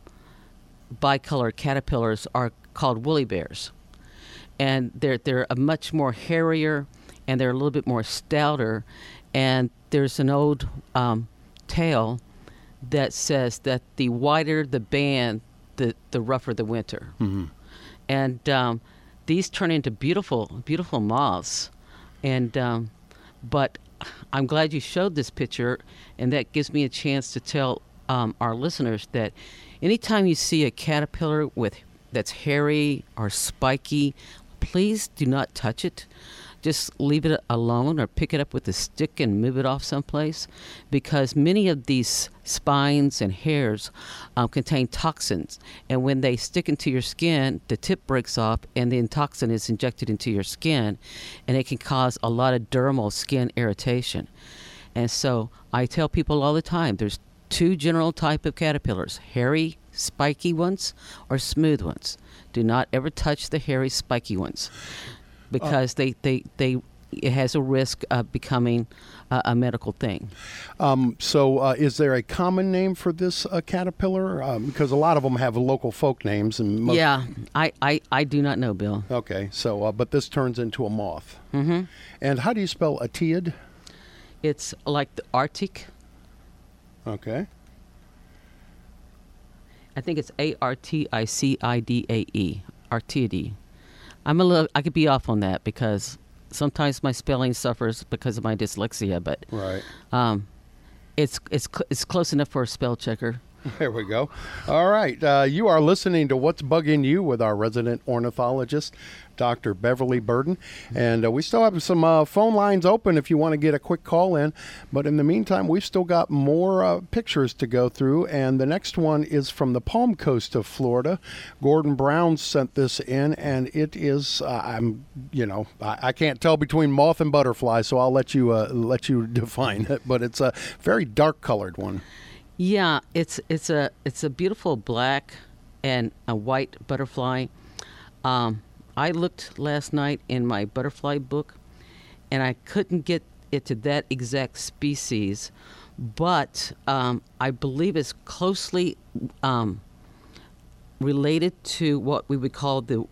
bicolor caterpillars are called woolly bears, and they're a much more hairier, and they're a little bit more stouter. And there's an old tale that says that the wider the band, the rougher the winter. And these turn into beautiful, beautiful moths. And but I'm glad you showed this picture, and that gives me a chance to tell our listeners that anytime you see a caterpillar that's hairy or spiky, please do not touch it. Just leave it alone or pick it up with a stick and move it off someplace, because many of these spines and hairs contain toxins. And when they stick into your skin, the tip breaks off and the toxin is injected into your skin, and it can cause a lot of dermal skin irritation. And so I tell people all the time, there's two general type of caterpillars: hairy, spiky ones or smooth ones. Do not ever touch the hairy, spiky ones, because it has a risk of becoming a medical thing. So is there a common name for this caterpillar? Because a lot of them have local folk names. And Yeah, I do not know, Bill. Okay, so but this turns into a moth. Mm-hmm. And how do you spell Artiid? It's like the Arctic. Okay. I think it's Articidae, Artiidae. I could be off on that because sometimes my spelling suffers because of my dyslexia, but right. It's close enough for a spell checker. There we go. All right. You are listening to What's Bugging You with our resident ornithologist, Dr. Beverly Burden. And we still have some phone lines open if you want to get a quick call in. But in the meantime, we've still got more pictures to go through. And the next one is from the Palm Coast of Florida. Gordon Brown sent this in, and it is, I can't tell between moth and butterfly, so I'll let you define it. But it's a very dark colored one. Yeah, it's a beautiful black and a white butterfly. I looked last night in my butterfly book, and I couldn't get it to that exact species, but I believe it's closely related to what we would call the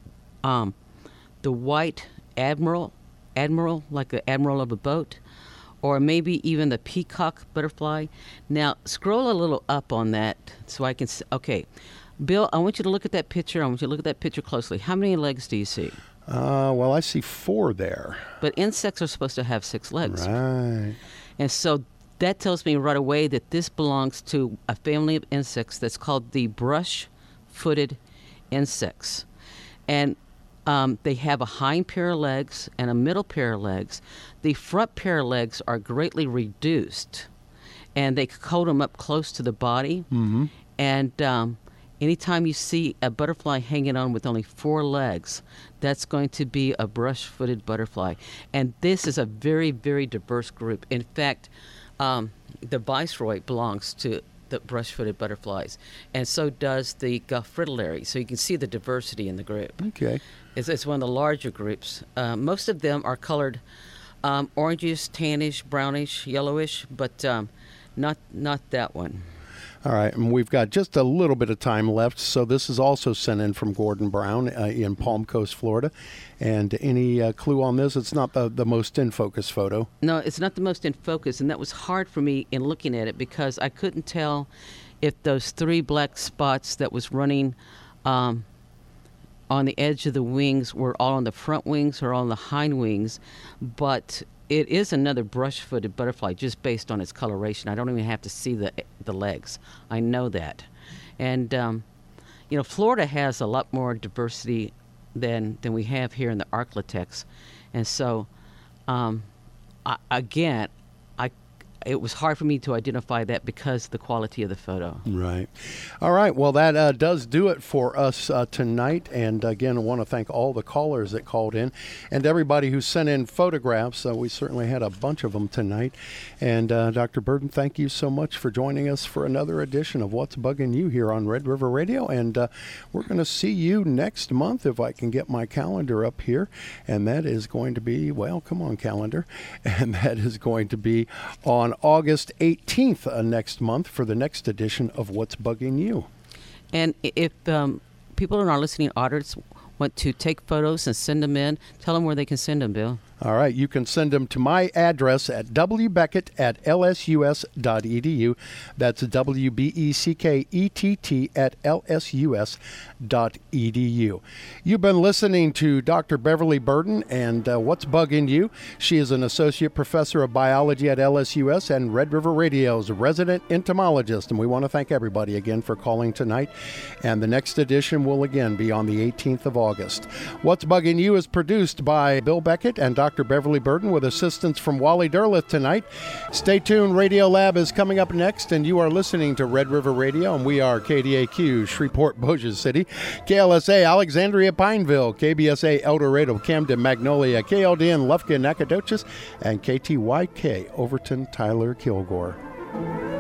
white admiral, like the admiral of a boat, or maybe even the peacock butterfly. Now, scroll a little up on that so I can see. Okay, Bill, I want you to look at that picture. I want you to look at that picture closely. How many legs do you see? Well, I see 4 there. But insects are supposed to have 6 legs. Right. And so that tells me right away that this belongs to a family of insects that's called the brush-footed insects. And they have a hind pair of legs and a middle pair of legs. The front pair of legs are greatly reduced, and they coat them up close to the body. Mm-hmm. And anytime you see a butterfly hanging on with only 4 legs, that's going to be a brush-footed butterfly. And this is a very, very diverse group. In fact, the viceroy belongs to the brush-footed butterflies, and so does the fritillary. So you can see the diversity in the group. Okay. It's one of the larger groups. Most of them are colored orangish, tannish, brownish, yellowish, but not that one. All right, and we've got just a little bit of time left. So this is also sent in from Gordon Brown in Palm Coast, Florida. And any clue on this? It's not the most in focus photo. No, it's not the most in focus, and that was hard for me in looking at it because I couldn't tell if those 3 black spots that was running on the edge of the wings were all on the front wings or on the hind wings. But it is another brush-footed butterfly just based on its coloration. I don't even have to see the legs. I know that. And, Florida has a lot more diversity than we have here in the Arklatex. And so, it was hard for me to identify that because of the quality of the photo. Right. All right. Well, that does do it for us tonight. And again, I want to thank all the callers that called in and everybody who sent in photographs. We certainly had a bunch of them tonight. And Dr. Burden, thank you so much for joining us for another edition of What's Bugging You here on Red River Radio. And we're going to see you next month if I can get my calendar up here. And that is going to be, well, come on, calendar. And that is going to be on August 18th next month for the next edition of What's Bugging You. And if people in our listening audience want to take photos and send them in, tell them where they can send them, Bill. All right. You can send them to my address at wbeckett@lsus.edu. That's WBECKETT@lsus.edu. You've been listening to Dr. Beverly Burden and What's Bugging You. She is an associate professor of biology at LSUS and Red River Radio's resident entomologist. And we want to thank everybody again for calling tonight. And the next edition will again be on the 18th of August. What's Bugging You is produced by Bill Beckett and Dr. Beverly Burden with assistance from Wally Derleth tonight. Stay tuned. Radio Lab is coming up next, and you are listening to Red River Radio, and we are KDAQ, Shreveport, Bossier City, KLSA, Alexandria, Pineville, KBSA, El Dorado, Camden, Magnolia, KLDN, Lufkin, Nacogdoches, and KTYK, Overton, Tyler, Kilgore.